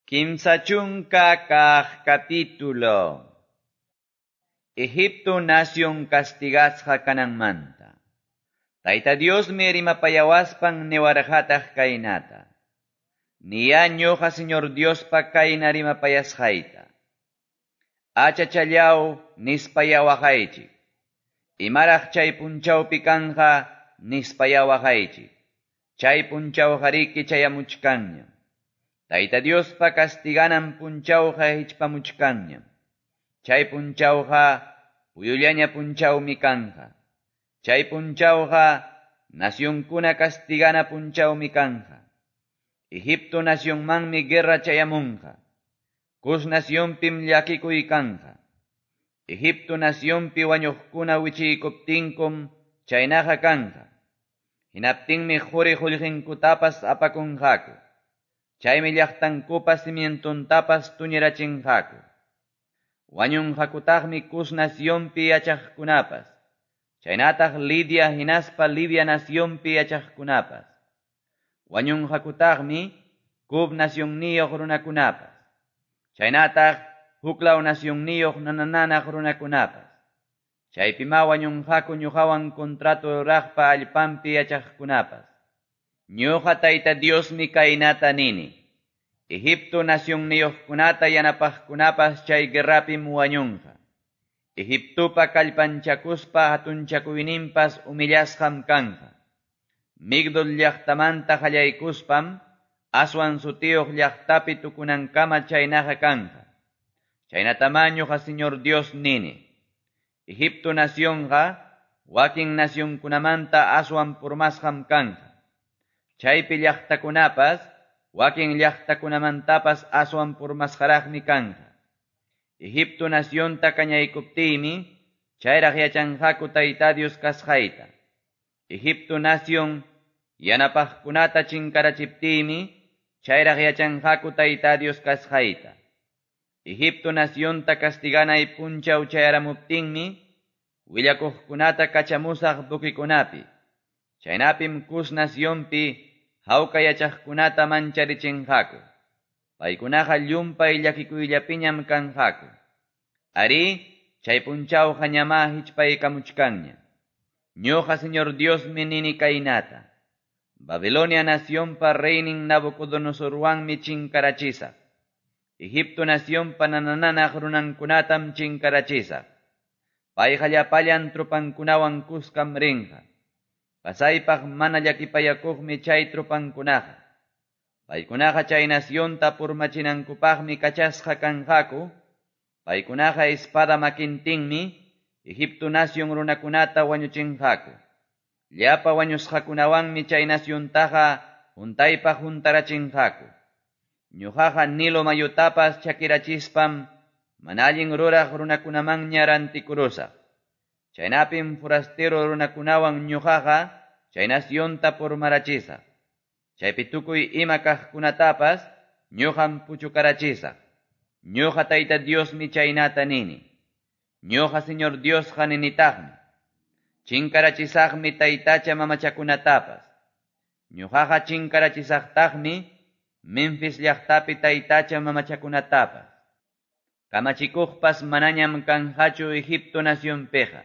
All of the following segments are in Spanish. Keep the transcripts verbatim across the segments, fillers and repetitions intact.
Kimsachunka kah capítulo. Egipto nación castigasqa kananmanta. Tayta Dios mi rimapayawaspan newarhataq kaynata. Niya ñoqa Señor Dios pa kayna rimapayasqayta. Achachallaw nispayawaqaychik. Imaraq chay punchawpi kanqa nispayawaqaychik. Chay punchawqa riki chayamuchkanñam. Tayta Dios pa castiganan punchawqa hichpamuchkanñam. Chay punchawqa puyullaña punchawmi kanqa. Chay punchawqa nacionkuna castigana punchawmi kanqa. Egipto nacionmanmi guerra chayamunqa. Cus nacionpim llakikuy kanqa. Egipto nacionpi wañuqkuna wichikuptinkum chaynaqa kanqa. Hinaptinmi quri qullqinkutapas apakunqaku. Chaymi llaqtankupas simientuntapas tuñirachinqaku. Wañunqakutaqmi cus nacionpi yachaqkunapas. Chaynataq Lidia hinaspa Libia nacionpi yachaqkunapas. Wañunqakutaqmi Cub nacionniyuq runakunapas. Chaynataq Huklaw nacionniyuq nanananaq runakunapas. Chaypima wañunqaku ñuqawan contrato ruraqpa allpampi yachaqkunapas. Ñuqa Tayta Diosmi kaynata nini. Egipto nacionniyuqkunata yanapaqkunapas chay guerrapim wañunqa. Egiptopa kallpanchakuspa hatunchakuyninpas humillasqam kanqa. Migdol llaqtamanta qallaykuspam Aswan sutiyuq llaqtapi tukunankama chaynaqa kanqa. Chaynatama ñuqa Señor Dios nini. Egipto nacionqa wakin nacionkunamanta aswan purmasqam kanqa. Chaypi llaqtakunapas wakin llaqtakunamantapas aswan purmasqaraqmi kanqa. Egipto nacionta kañaykuptiymi chayraq yachanqaku Tayta Dios kasqayta. Egipto nación yanapaqkunata chinkarachiptiymi chayraq yachanqaku Tayta Dios kasqayta. Egipto nacionta castiganay punchaw chayaramuptinmi willakuqkunata kachamusaq bukikunapi. Chaynapim Cus nacionpi hawka yachaqkunata mancharichinqaku. Paykunaqa llumpay llakikuyllapiñam kanqaku. Ari, chay punchawqa ñama hichpaykamuchkanña. Ñuqa Señor Diosmi nini kaynata. Babilonia nacionpa reynin Nabucodonosorwanmi chinkarachisaq. Egipto nacionpa nanananaq runankunatam chinkarachisaq. Payqa llapallan trupankunawan kuskam rinqa. Pasaypaq mana llakipayakuqmi chay trupankunaqa. Paykunaqa chay nacionta purmachinankupaqmi kachasqa kanqaku. Paykunaqa espada makintinmi Egipto nación runakunata wañuchinqaku. Llapa wañusqakunawanmi chay naciontaqa juntaypaq juntarachinqaku. Ñuqaqa Nilo mayutapas chakirachispam mana allin ruraq runakunamanña rantikurusaq. Chaynapim forastero runakunawan ñuqaqa chay nacionta purmarachisaq. Chaypi tukuy ima kaqkunatapas ñuqam puchukarachisaq. Ñuqa Tayta Diosmi chaynata nini. Ñuqa Señor Diosqa ninitaqmi. Chinkarachisaqmi taytacha mamachakunatapas. Ñuqaqa chinkarachisaqtaqmi Memphis llaqtapi taytacha mamachakunatapas. Kamachikuqpas manañam kanqachu Egipto nacionpiqa.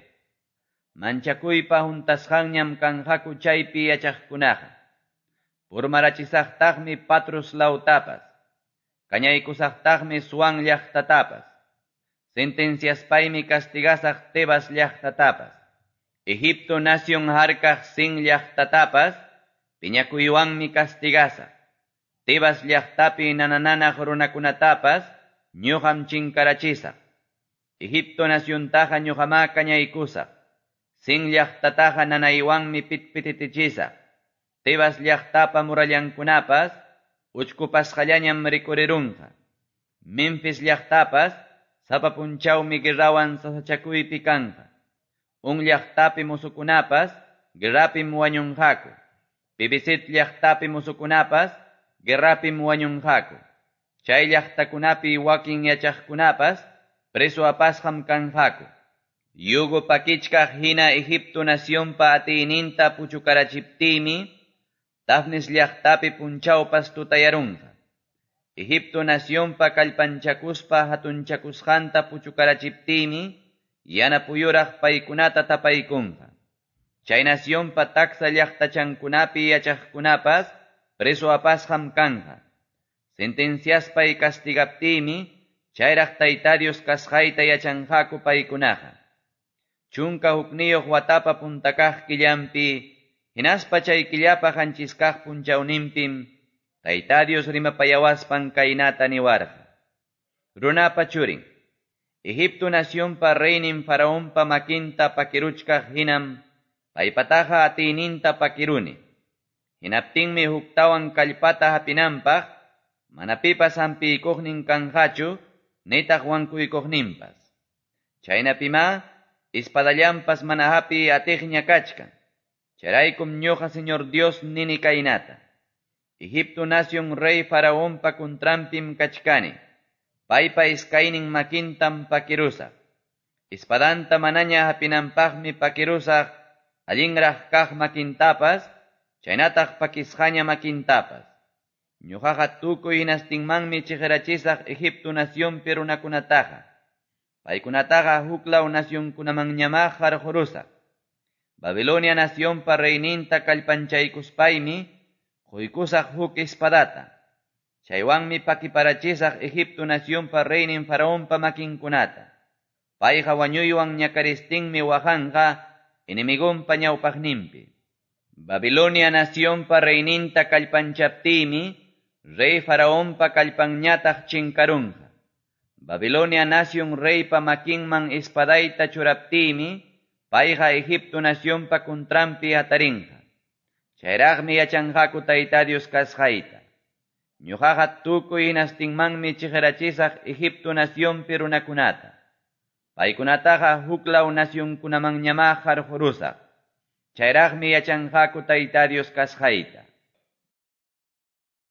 Manchakuypa juntasqanñam kanqaku chaypi yachaqkunaqa. Purmarachisaqtaqmi Patros lautapas. Kañaykusaqtaqmi Suan llaqtatapas. Sentenciaspaymi castigasaq Tebas llaqtatapas. Egipto nación harkaq Sin llaqtatapas piñakuywanmi castigasaq. Tebas llaqtapi nanananaq runakunatapas ñuqam chinkarachisaq. Egipto naciontaqa ñuqama kañaykusaq. Sin llaqtataqa nanaywanmi pitpititichisaq. Tebas llaqtapa murallankunapas uchkupasqallañam rikurirunqa. Memphis llaqtapas sapa punchawmi guerrawan sasachakuypi kanqa. Un llaqtapi musukunapas guerrapim wañunqaku. Pibisit llaqtapi musukunapas guerrapim wañunqaku. Chay llaqtakunapi wakin yachaqkunapas preso apasqam kanqaku. Yugo pakichkaq hina Egipto nacionpa atiyninta puchukarachiptiymi Tafnis llaqtapi punchawpas tutayarunqa. Egipto nacionpa kallpanchakuspa hatunchakusqanta puchukarachiptimi yanapuyuraq paykunata tapaykunqa. Chay nacionpa taksa llaqtachankunapi yachaqkunapas preso apasqam kanqa. Sentenciaspay castigaptimi chayraq Tayta Dios kasqayta yachanqaku paykunaqa. Chunka hukniyuq watapa puntakaq killanpi hinaspa chay killapa qanchiskaq punchawninpim Tayta Dios rimapayawaspan kaynata niwarqa. Runapa churin, Egipto nacionpa reynin faraonpa makinta pakiruchkaq hinam paypataqa atiyninta pakiruni. Hinaptinmi huktawan kallpata hapinanpaq mana pipas hampiykuqnin kanqachu nitaq wankuykuqninpas. Chaynapima ispadallanpas mana hapi atiqña kachkan. Charaykum ñuqa Señor Dios nini kaynata. Egipto nación rey faraonpa contrampim kachkani. Paypa iskaynin makintam pakirusaq. Ispadanta manaña hapinanpaqmi pakirusaq allinraq kaq makintapas, chaynataq pakisqaña makintapas. Ñuqaqa tukuy hinastinmanmi chiqrachisaq Egipto nacionpi runakunataqa. Paykunataqa huklaw nacionkunamanñamá qarqurusaq. Babilonia nacionpa reyninta kallpanchaykuspaymi quykusaq huk espadata. Chaywanmi pakiparachisaq Egipto nacionpa reynin faraonpa makinkunata. Payqa wañuywan ñakaristinmi wajanqa enemigonpa ñawpaqninpi. Babilonia nacionpa reyninta kallpanchaptimi rey faraonpa kallpanñataq chinkarunqa. Babilonia nación reypa makinman espadayta churaptimi payqa Egipto nacionpa contrampi atarinqa. Chayraqmi yachanqaku Tayta Dios kasqayta. Ñuqaqa tukuy hinastinmanmi chiqrachisaq Egipto nacionpi runakunata. Paykunataqa huklaw nacionkunamanñamá qarqurusaq. Chayraqmi yachanqaku Tayta Dios kasqayta.